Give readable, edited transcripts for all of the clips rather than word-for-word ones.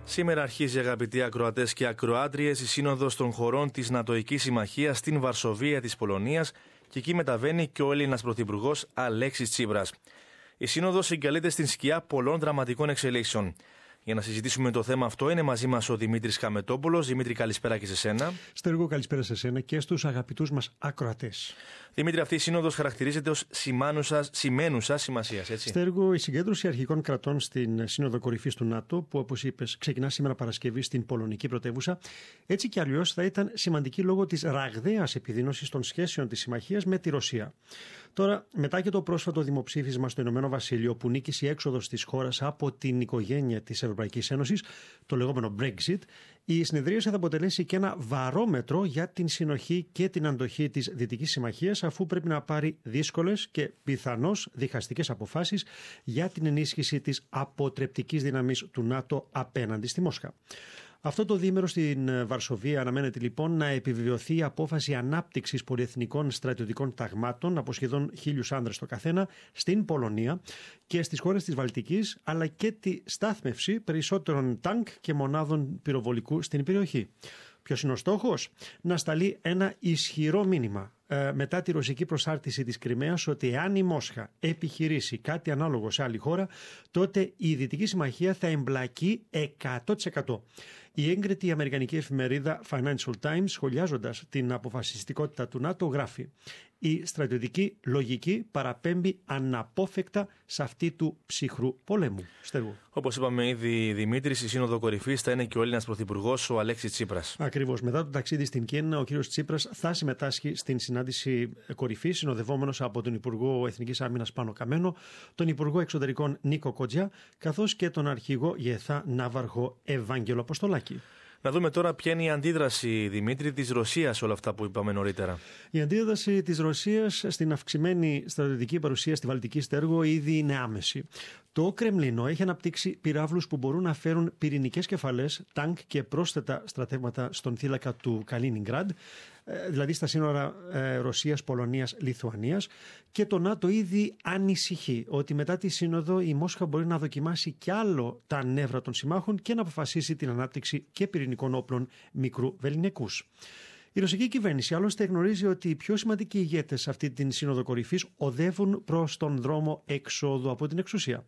Σήμερα αρχίζει, αγαπητοί ακροατές και ακροάτριες, η Σύνοδος των χωρών της Νατοικής Συμμαχίας στην Βαρσοβία της Πολωνίας και εκεί μεταβαίνει και ο Έλληνας Πρωθυπουργός Αλέξης Τσίπρας. Η Σύνοδος συγκαλείται στην σκιά πολλών δραματικών εξελίξεων. Για να συζητήσουμε το θέμα αυτό, είναι μαζί μας ο Δημήτρης Χαμετόπουλος. Δημήτρη, καλησπέρα και σε σένα. Στέργο, καλησπέρα σε σένα και στους αγαπητούς μας ακροατές. Δημήτρη, αυτή η Σύνοδος χαρακτηρίζεται ως σημαίνουσα σημασίας, έτσι. Στέργο, η συγκέντρωση αρχικών κρατών στην Σύνοδο Κορυφής του ΝΑΤΟ, που όπως είπες ξεκινά σήμερα Παρασκευή στην πολωνική πρωτεύουσα, έτσι κι αλλιώς θα ήταν σημαντική λόγω της ραγδαίας επιδείνωσης των σχέσεων της συμμαχίας με τη Ρωσία. Τώρα, μετά και το πρόσφατο δημοψήφισμα στο Ηνωμένο Βασίλειο, που νίκησε η έξοδος της χώρας από την οικογένεια της Ευρωπαϊκής Ένωσης, το λεγόμενο Brexit, η συνεδρίαση θα αποτελέσει και ένα βαρόμετρο για την συνοχή και την αντοχή της Δυτικής Συμμαχίας, αφού πρέπει να πάρει δύσκολες και πιθανώς διχαστικές αποφάσεις για την ενίσχυση της αποτρεπτικής δύναμης του ΝΑΤΟ απέναντι στη Μόσχα. Αυτό το διήμερο στην Βαρσοβία αναμένεται λοιπόν να επιβεβαιωθεί η απόφαση ανάπτυξης πολυεθνικών στρατιωτικών ταγμάτων από σχεδόν 1.000 άνδρες το καθένα στην Πολωνία και στις χώρες της Βαλτικής, αλλά και τη στάθμευση περισσότερων τανκ και μονάδων πυροβολικού στην περιοχή. Ποιος είναι ο στόχος? Να σταλεί ένα ισχυρό μήνυμα μετά τη ρωσική προσάρτηση της Κριμαίας ότι εάν η Μόσχα επιχειρήσει κάτι ανάλογο σε άλλη χώρα, τότε η Δυτική Συμμαχία θα εμπλακεί 100%. Η έγκριτη αμερικανική εφημερίδα Financial Times, σχολιάζοντας την αποφασιστικότητα του ΝΑΤΟ, γράφει: «Η στρατιωτική λογική παραπέμπει αναπόφευκτα σε αυτή του ψυχρού πολέμου». Στέργο. Όπως είπαμε ήδη, Δημήτρη, στη Σύνοδο Κορυφής θα είναι και ο Έλληνας Πρωθυπουργός, ο Αλέξης Τσίπρας. Ακριβώς. Μετά το ταξίδι στην Κίνα, ο κύριος Τσίπρας θα συμμετάσχει στην συνάντηση κορυφής, συνοδευόμενος από τον Υπουργό Εθνικής Άμυνας Πάνο Καμένο, τον Υπουργό Εξωτερικών Νίκο Κότζια, καθώς και τον Αρχηγό ΓΕΘΑ Ναύαρχο Ευάγγελο Αποστολάκη. Να δούμε τώρα ποια είναι η αντίδραση, Δημήτρη, της Ρωσίας σε όλα αυτά που είπαμε νωρίτερα. Η αντίδραση της Ρωσίας στην αυξημένη στρατιωτική παρουσία στη Βαλτική, Στέργο, ήδη είναι άμεση. Το Κρεμλίνο έχει αναπτύξει πυράβλους που μπορούν να φέρουν πυρηνικές κεφαλές, τανκ και πρόσθετα στρατεύματα στον θύλακα του Καλίνιγκραντ, δηλαδή στα σύνορα Ρωσίας, Πολωνίας, Λιθουανίας, και το ΝΑΤΟ ήδη ανησυχεί ότι μετά τη Σύνοδο η Μόσχα μπορεί να δοκιμάσει κι άλλο τα νεύρα των συμμάχων και να αποφασίσει την ανάπτυξη και πυρηνικών όπλων μικρού βεληνικούς. Η ρωσική κυβέρνηση άλλωστε γνωρίζει ότι οι πιο σημαντικοί ηγέτες σε αυτή την Σύνοδο Κορυφής οδεύουν προς τον δρόμο εξόδου από την εξουσία.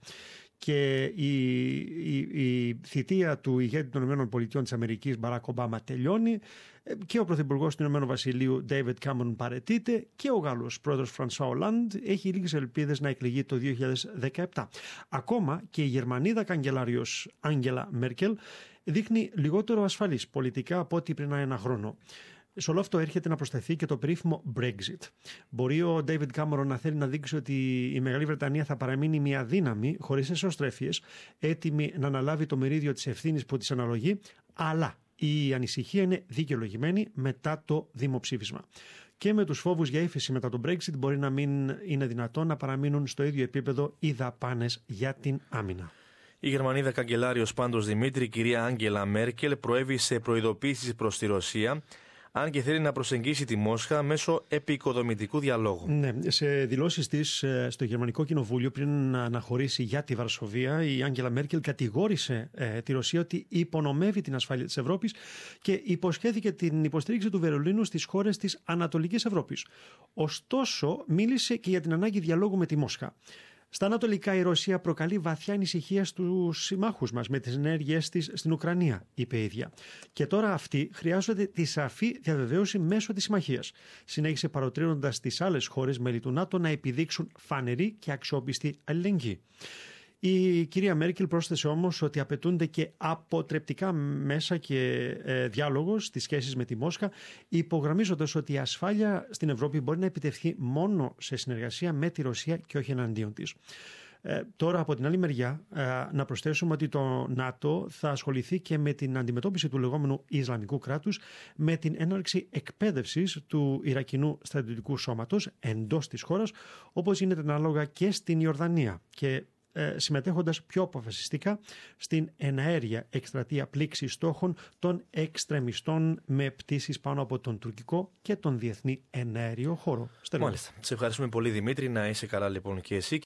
Και η θητεία του ηγέτη των ΗΠΑ της Αμερικής, Μπαράκ Ομπάμα, τελειώνει και ο Πρωθυπουργός του Ηνωμένου Βασιλείου, Ντέιβιντ Κάμερον, παραιτείται και ο Γάλλος πρόεδρος Φρανσουά Ολάντ έχει λίγες ελπίδες να εκλεγεί το 2017. Ακόμα και η Γερμανίδα καγκελάριος Άγγελα Μέρκελ δείχνει λιγότερο ασφαλής πολιτικά από ό,τι πριν ένα χρόνο. Σε όλο αυτό έρχεται να προσθεθεί και το περίφημο Brexit. Μπορεί ο Ντέιβιντ Κάμερον να θέλει να δείξει ότι η Μεγάλη Βρετανία θα παραμείνει μια δύναμη χωρίς εσωστρέφειες, έτοιμη να αναλάβει το μερίδιο της ευθύνης που της αναλογεί, αλλά η ανησυχία είναι δικαιολογημένη μετά το δημοψήφισμα. Και με τους φόβους για ύφεση μετά το Brexit μπορεί να μην είναι δυνατόν να παραμείνουν στο ίδιο επίπεδο οι δαπάνες για την άμυνα. Η Γερμανίδα καγκελάριος πάντως, Δημήτρη, κυρία Άγγελα Μέρκελ, προέβη σε προειδοποίησεις προς τη Ρωσία, αν και θέλει να προσεγγίσει τη Μόσχα μέσω επικοδομητικού διαλόγου. Ναι, σε δηλώσεις της στο Γερμανικό Κοινοβούλιο πριν να αναχωρήσει για τη Βαρσοβία, η Άγγελα Μέρκελ κατηγόρησε τη Ρωσία ότι υπονομεύει την ασφάλεια της Ευρώπης και υποσχέθηκε την υποστήριξη του Βερολίνου στις χώρες της Ανατολικής Ευρώπης. Ωστόσο, μίλησε και για την ανάγκη διαλόγου με τη Μόσχα. Στα ανατολικά η Ρωσία προκαλεί βαθιά ανησυχία στους συμμάχους μας με τις ενέργειές της στην Ουκρανία, είπε η ίδια. Και τώρα αυτοί χρειάζονται τη σαφή διαβεβαίωση μέσω της συμμαχίας. Συνέχισε παροτρύνοντας τις άλλες χώρες μέλη του ΝΑΤΟ να επιδείξουν φανερή και αξιόπιστη αλληλεγγύη. Η κυρία Μέρκελ πρόσθεσε όμως ότι απαιτούνται και αποτρεπτικά μέσα και διάλογος στις σχέσεις με τη Μόσχα, υπογραμμίζοντας ότι η ασφάλεια στην Ευρώπη μπορεί να επιτευχθεί μόνο σε συνεργασία με τη Ρωσία και όχι εναντίον της. Τώρα από την άλλη μεριά να προσθέσουμε ότι το ΝΑΤΟ θα ασχοληθεί και με την αντιμετώπιση του λεγόμενου Ισλαμικού κράτους, με την έναρξη εκπαίδευσης του Ιρακινού στρατιωτικού σώματος εντός της χώρας, όπως γίνεται ανάλογα και στην Ιορδανία, και συμμετέχοντας πιο αποφασιστικά στην εναέρια εκστρατεία πλήξης στόχων των εξτρεμιστών με πτήσεις πάνω από τον τουρκικό και τον διεθνή εναέριο χώρο. Μάλιστα. Σε ευχαριστούμε πολύ, Δημήτρη. Να είσαι καλά λοιπόν και εσύ.